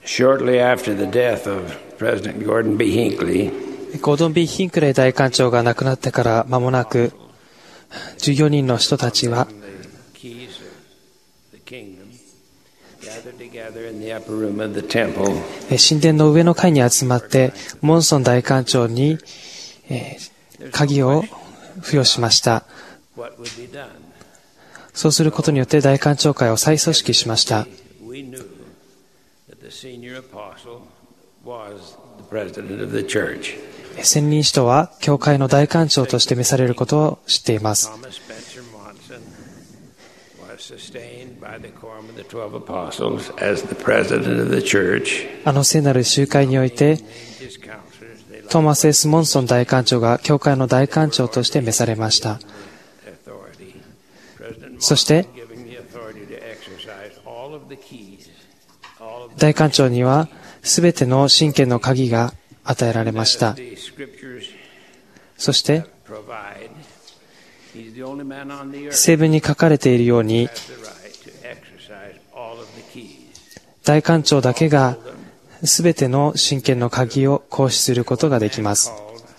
Shortly after the death of President Gordon B. Hinckley, ゴードン・ B. ヒンクレイ大艦長が亡くなってから間もなく、14人の人たちは神殿の上の階に集まってモンソン大艦長に鍵を付与しました。そうすることによって大艦長会を再組織しました。専任使徒は教会の大艦長として召されることを知っています。聖なる集会においてトーマス・ S ・モンソン大艦長が教会の大艦長として召されました。そして大艦長にはすべての神権の鍵が与えられました。そして聖文に書かれているように大艦長だけがすべての神権の鍵を行使することができます。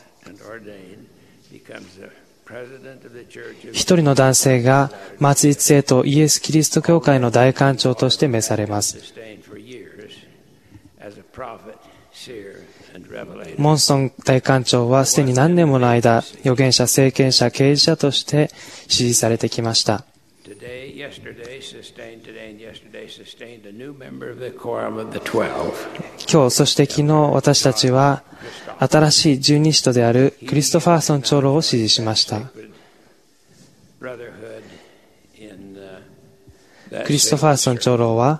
一人の男性が末日聖徒イエス・キリスト教会の大艦長として召されます。モンソン大艦長はすでに何年もの間、預言者、聖賢者、啓示者として支持されてきました。今日、そして昨日、私たちは新しい十二使徒であるクリストファーソン長老を支持しました。クリストファーソン長老は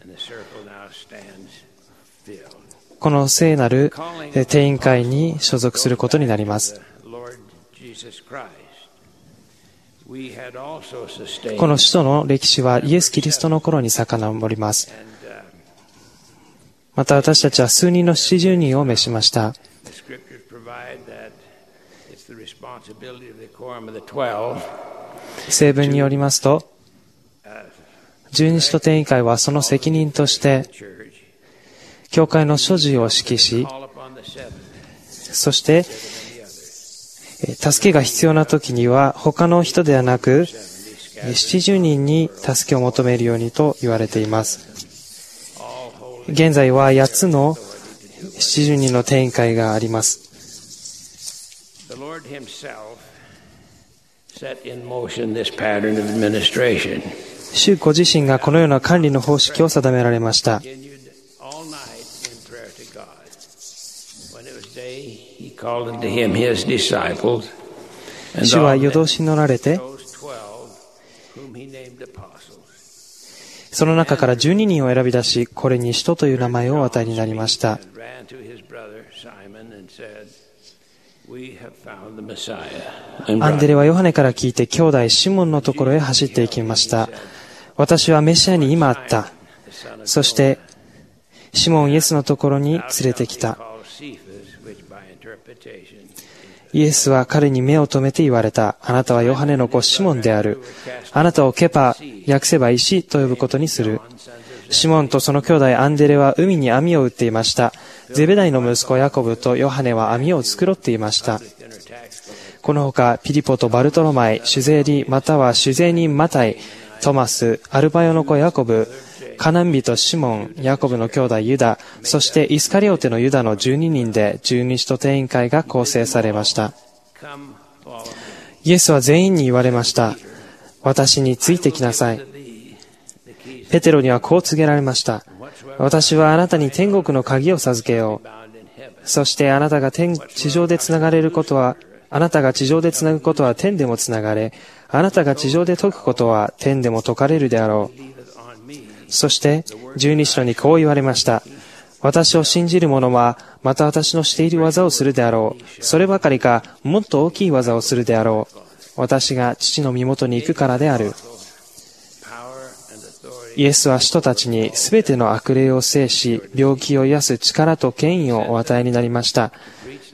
この聖なる定員会に所属することになります。この使徒の歴史はイエス・キリストの頃に遡ります。また私たちは数人の70人を召しました。聖文によりますと、十二使徒定員会はその責任として教会の所持を指揮し、そして助けが必要な時には他の人ではなく70人に助けを求めるようにと言われています。現在は8つの70人の定員会があります。主ご自身がこのような管理の方式を定められました。主は夜通しに乗られて、その中から12人を選び出し、これに使徒という名前をお与えになりました。アンデレはヨハネから聞いて兄弟シモンのところへ走っていきました。私はメシアに今会った。そしてシモンイエスのところに連れてきた。イエスは彼に目を留めて言われた。あなたはヨハネの子シモンである。あなたをケパ、訳せば石と呼ぶことにする。シモンとその兄弟アンデレは海に網を打っていました。ゼベダイの息子ヤコブとヨハネは網を繕っていました。このほかピリポとバルトロマイ、シュゼーリまたはシュゼー人マタイ、トマス、アルバヨの子ヤコブ、カナン人シモン、ヤコブの兄弟ユダ、そしてイスカリオテのユダの12人で十二使徒定員会が構成されました。イエスは全員に言われました。私についてきなさい。ペテロにはこう告げられました。私はあなたに天国の鍵を授けよう。そしてあなたが地上でつながれることは、あなたが地上でつなぐことは天でもつながれ、あなたが地上で解くことは天でも解かれるであろう。そして十二使徒にこう言われました。私を信じる者はまた私のしている技をするであろう。そればかりかもっと大きい技をするであろう。私が父の身元に行くからである。イエスは使徒たちにすべての悪霊を制し、病気を癒す力と権威をお与えになりました。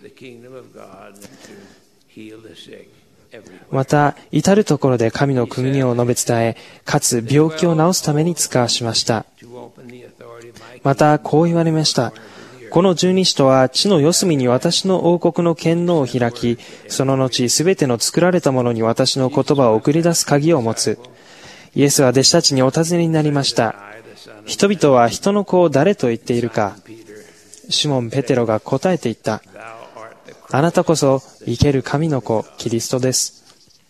また至るところで神の国を述べ伝え、かつ病気を治すために使わしました。 またこう言われました。この十二使徒は地の四隅に私の王国の権能を開き、その後すべての作られたものに私の言葉を送り出す鍵を持つ。イエスは弟子たちにお尋ねになりました。人々は人の子を誰と言っているか。シモン・ペテロが答えて言った。あなたこそ生ける神の子、キリストです。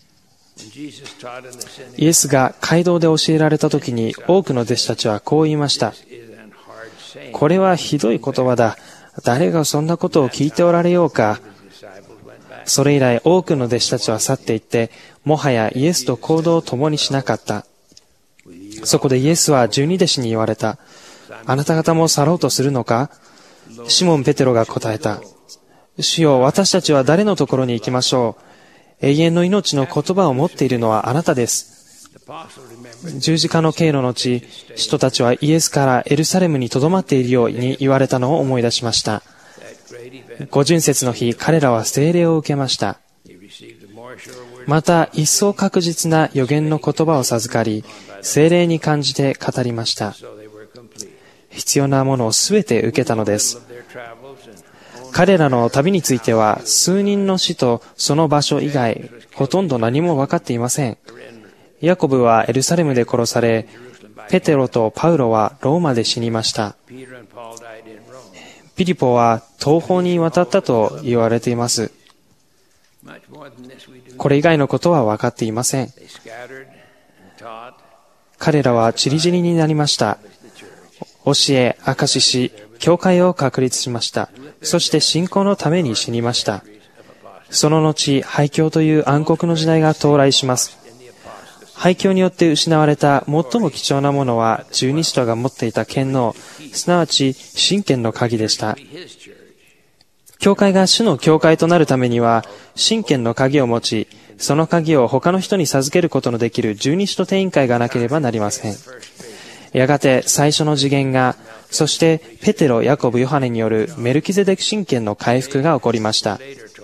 イエスが街道で教えられた時に多くの弟子たちはこう言いました。これはひどい言葉だ。誰がそんなことを聞いておられようか。それ以来多くの弟子たちは去っていって、もはやイエスと行動を共にしなかった。そこでイエスは12弟子に言われた。あなた方も去ろうとするのか。シモン・ペテロが答えた。主よ、私たちは誰のところに行きましょう。永遠の命の言葉を持っているのはあなたです。十字架の経路の後、使徒たちはイエスからエルサレムに留まっているように言われたのを思い出しました。五巡節の日、彼らは聖霊を受けました。また一層確実な預言の言葉を授かり、聖霊に感じて語りました。必要なものをすべて受けたのです。彼らの旅については、数人の死とその場所以外、ほとんど何も分かっていません。ヤコブはエルサレムで殺され、ペテロとパウロはローマで死にました。ピリポは東方に渡ったと言われています。これ以外のことは分かっていません。彼らは散り散りになりました。教え、証しし、教会を確立しました。そして信仰のために死にました。その後、廃墟という暗黒の時代が到来します。廃墟によって失われた最も貴重なものは十二使徒が持っていた権能、すなわち神権の鍵でした。教会が主の教会となるためには、神権の鍵を持ち、その鍵を他の人に授けることのできる十二使徒定員会がなければなりません。やがて最初の次元が、そしてペテロ、ヤコブ、ヨハネによるメルキゼデク神権の回復が起こりました。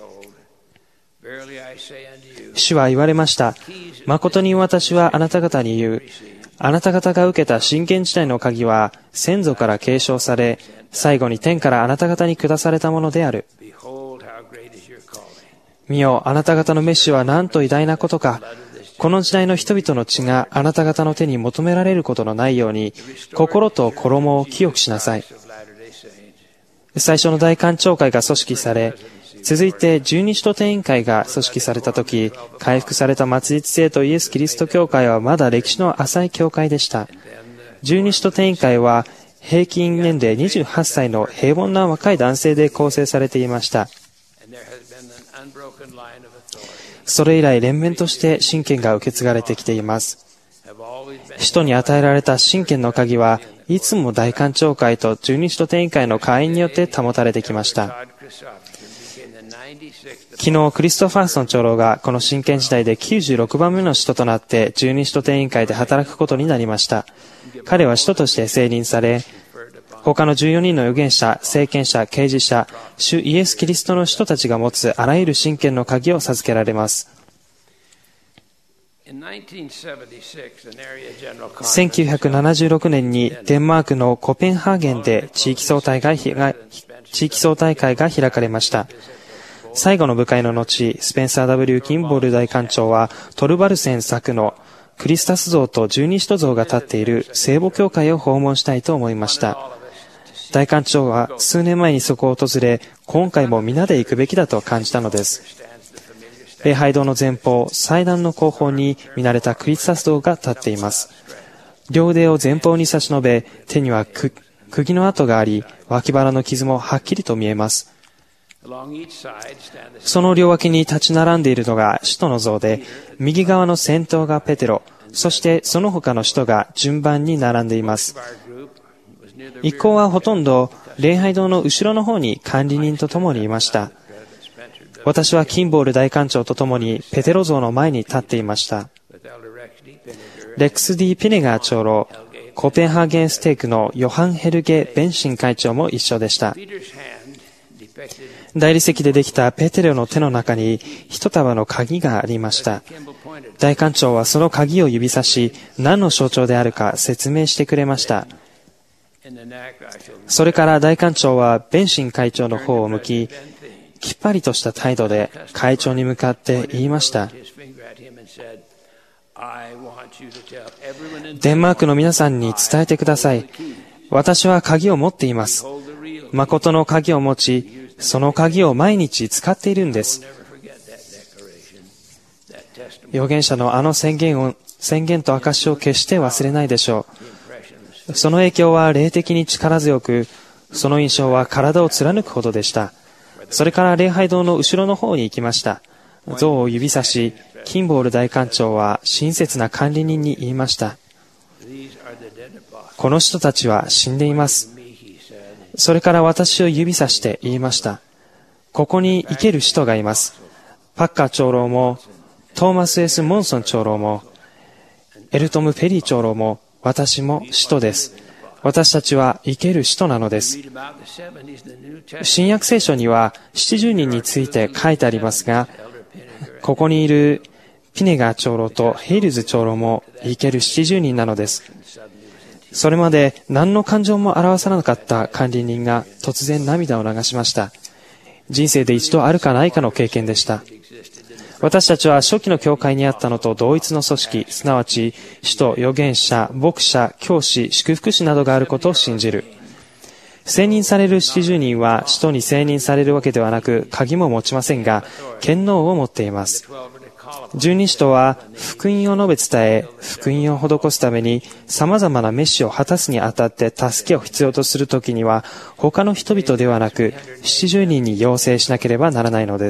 主は言われました。誠に私はあなた方に言う。あなた方が受けた神権時代の鍵は先祖から継承され、最後に天からあなた方に下されたものである。見よ、あなた方の召しは何と偉大なことか。この時代の人々の血があなた方の手に求められることのないように、心と衣を清くしなさい。最初の大官庁会が組織され、続いて十二使徒定員会が組織されたとき、回復された末日聖とイエス・キリスト教会はまだ歴史の浅い教会でした。十二使徒定員会は平均年齢28歳の平凡な若い男性で構成されていました。それ以来連綿として神権が受け継がれてきています。使徒に与えられた神権の鍵はいつも大官庁会と十二使徒定員会の会員によって保たれてきました。昨日クリストファーソン長老がこの神権時代で96番目の使徒となって十二使徒定員会で働くことになりました。彼は使徒として選任され、他の14人の預言者、聖権者、啓示者、主イエス・キリストの使徒たちが持つあらゆる神権の鍵を授けられます。1976年にデンマークのコペンハーゲンで地域総大会が開かれました。最後の部会の後、スペンサー W. キンボール大官長はトルバルセン作のクリスタス像と十二使徒像が立っている聖母教会を訪問したいと思いました。大官長は数年前にそこを訪れ、今回も皆で行くべきだと感じたのです。礼拝堂の前方、祭壇の後方に見慣れたクリスタス像が立っています。両腕を前方に差し伸べ、手には釘の跡があり、脇腹の傷もはっきりと見えます。その両脇に立ち並んでいるのが使徒の像で、右側の先頭がペテロ、そしてその他の使徒が順番に並んでいます。一行はほとんど礼拝堂の後ろの方に管理人と共にいました。私はキンボール大官長と共にペテロ像の前に立っていました。レックス・ディ・ピネガー長老、コペンハーゲンステークのヨハン・ヘルゲ・ベンシン会長も一緒でした。大理石でできたペテロの手の中に一束の鍵がありました。大官長はその鍵を指さし、何の象徴であるか説明してくれました。 それから大官長はベンシン会長の方を向き、きっぱりとした態度で会長に向かって言いました。デンマークの皆さんに伝えてください。私は鍵を持っています。誠の鍵を持ち、その鍵を毎日使っているんです。預言者のあの宣言と証を決して忘れないでしょう。その影響は霊的に力強く、その印象は体を貫くほどでした。それから礼拝堂の後ろの方に行きました。像を指さし、キンボール大官長は親切な管理人に言いました。この人たちは死んでいます。それから私を指さして言いました。ここに生ける使徒がいます。パッカー長老も、トーマス・ S ・モンソン長老も、エルトム・ペリー長老も、私も使徒です。私たちは生ける使徒なのです。新約聖書には70人について書いてありますが、ここにいるピネガー長老とヘイルズ長老も生ける70人なのです。それまで何の感情も表さなかった管理人が突然涙を流しました。人生で一度あるかないかの経験でした。私たちは初期の教会にあったのと同一の組織、すなわち使徒、預言者、牧者、教師、祝福士などがあることを信じる。選任される70人は使徒に選任されるわけではなく、鍵も持ちませんが、権能を持っています。12使徒は福音を述べ伝え、福音を施すために様々な召しを果たすにあたって助けを必要とするときには、他の人々ではなく70人に要請しなければならないのです。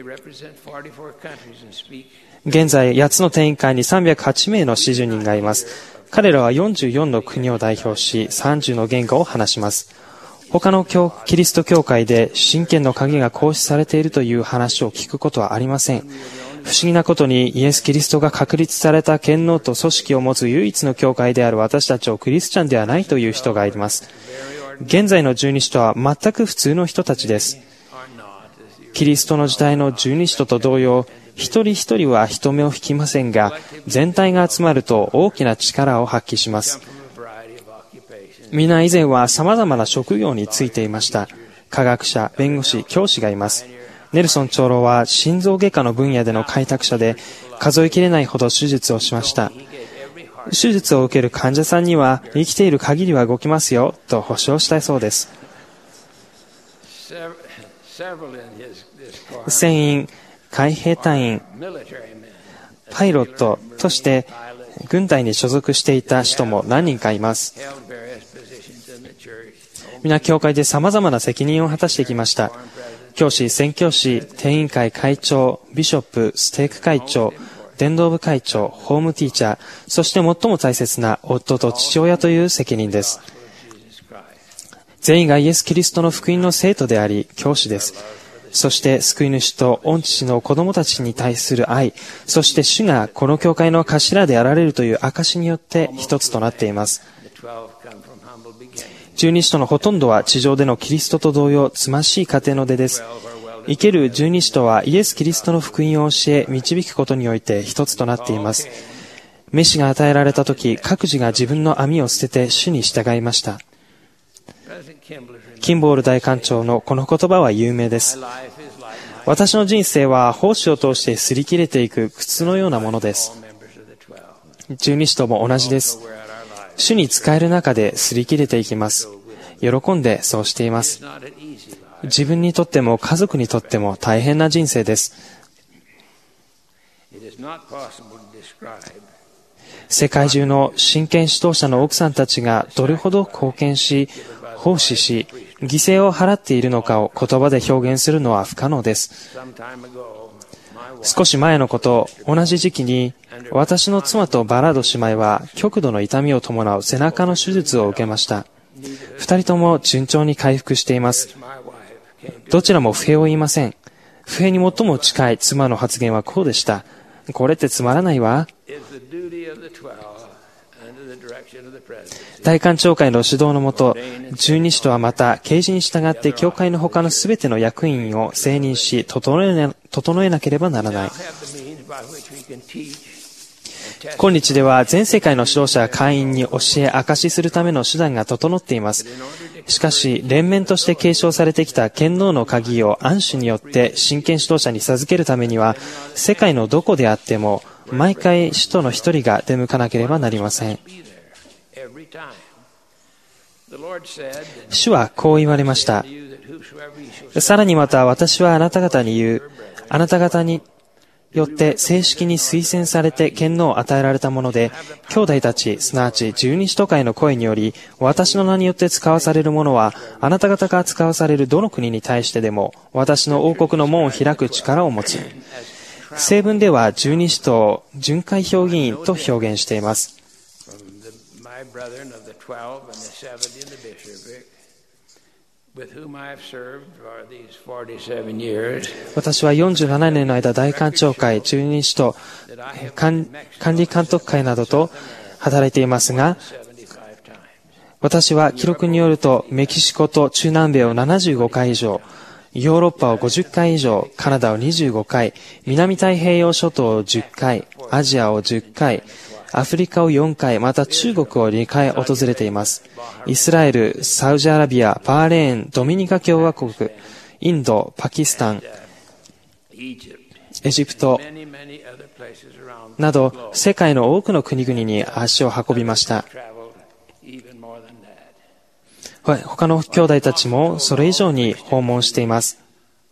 現在、8つの定員会に308名の70人がいます。彼らは44の国を代表し、30の言語を話します。他のキリスト教会で神権の鍵が行使されているという話を聞くことはありません。不思議なことにイエス・キリストが確立された権能と組織を持つ唯一の教会である私たちをクリスチャンではないという人がいます。現在の12使徒は全く普通の人たちです。キリストの時代の12使徒と同様、一人一人は人目を引きませんが、全体が集まると大きな力を発揮します。皆以前は様々な職業についていました。科学者、弁護士、教師がいます。ネルソン長老は心臓外科の分野での開拓者で、数えきれないほど手術をしました。手術を受ける患者さんには、生きている限りは動きますよ、と保証したそうです。船員、海兵隊員、パイロットとして軍隊に所属していた人も何人かいます。皆教会で様々な責任を果たしてきました。教師、宣教師、定員会会長、ビショップ、ステーク会長、伝道部会長、ホームティーチャー、そして最も大切な夫と父親という責任です。全員がイエス・キリストの福音の生徒であり、教師です。そして救い主と御父の子供たちに対する愛、そして主がこの教会の頭であられるという証によって一つとなっています。12使徒のほとんどは地上でのキリストと同様、つましい家庭の出です。生ける12使徒はイエス・キリストの福音を教え、導くことにおいて一つとなっています。召しが与えられたとき、各自が自分の網を捨てて主に従いました。キンボール大官長のこの言葉は有名です。私の人生は胞子を通して擦り切れていく靴のようなものです。12使徒も同じです。主に仕える中で擦り切れていきます。喜んでそうしています。自分にとっても家族にとっても大変な人生です。世界中の真剣指導者の奥さんたちがどれほど貢献し、奉仕し、犠牲を払っているのかを言葉で表現するのは不可能です。少し前のこと、同じ時期に私の妻とバラード姉妹は極度の痛みを伴う背中の手術を受けました。二人とも順調に回復しています。どちらも不平を言いません。不平に最も近い妻の発言はこうでした。これってつまらないわ。大官長会の指導のもと、12使徒はまた啓示に従って教会の他のすべての役員を選任し整えなければならない。 今日では全世界の指導者や会員に教え証しするための手段が整っています。しかし、連綿として継承されてきた権能の鍵を安守によって真剣指導者に授けるためには、世界のどこであっても、毎回使徒の一人が出向かなければなりません。主はこう言われました。さらにまた私はあなた方に言う。あなた方によって正式に推薦されて権能を与えられたもので、兄弟たち、すなわち十二使徒会の声により、私の名によって使わされるものは、あなた方が使わされるどの国に対してでも、私の王国の門を開く力を持つ。聖文では十二使徒を巡回評議員と表現しています。私は47年の間、大官庁会、十二使徒、管理監督会などと働いていますが、私は記録によると、メキシコと中南米を75回以上、ヨーロッパを50回以上、カナダを25回、南太平洋諸島を10回、アジアを10回、アフリカを4回、また中国を2回訪れています。イスラエル、サウジアラビア、バーレーン、ドミニカ共和国、インド、パキスタン、エジプトなど世界の多くの国々に足を運びました。他の兄弟たちもそれ以上に訪問しています。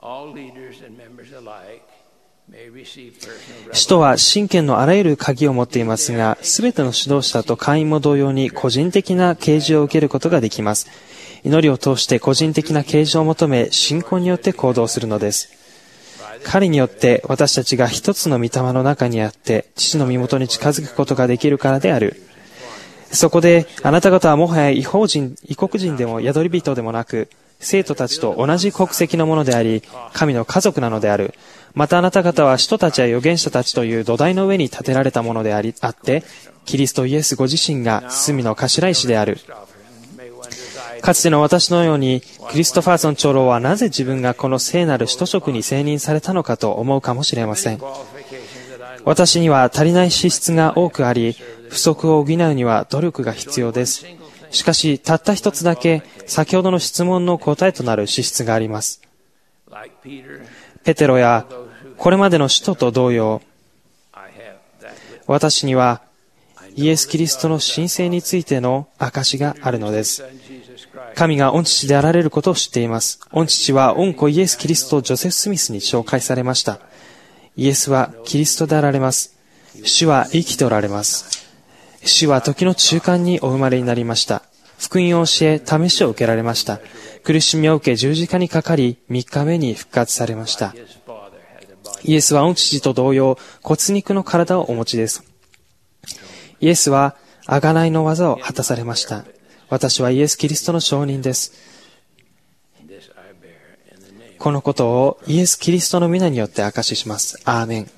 使徒は真剣のあらゆる鍵を持っていますが、すべての指導者と会員も同様に個人的な啓示を受けることができます。祈りを通して個人的な啓示を求め、信仰によって行動するのです。彼によって私たちが一つの御霊の中にあって、父の身元に近づくことができるからである。そこであなた方はもはや異国人でも宿り人でもなく、生徒たちと同じ国籍のものであり、神の家族なのである。またあなた方は使徒たちや預言者たちという土台の上に立てられたものであって、キリストイエスご自身が隅の頭石である。かつての私のように、クリストファーソン長老はなぜ自分がこの聖なる使徒職に選任されたのかと思うかもしれません。私には足りない資質が多くあり、不足を補うには努力が必要です。しかし、たった一つだけ、先ほどの質問の答えとなる資質があります。ペテロや、これまでの使徒と同様、私には、イエス・キリストの神聖についての証があるのです。神が御父であられることを知っています。御父は御子イエス・キリスト・ジョセフ・スミスに紹介されました。イエスはキリストであられます。主は生きておられます。主は時の中間にお生まれになりました。福音を教え、試しを受けられました。苦しみを受け十字架にかかり、3日目に復活されました。イエスは御父と同様、骨肉の体をお持ちです。イエスは贖いの技を果たされました。私はイエス・キリストの証人です。このことをイエス・キリストの皆によって証しします。アーメン。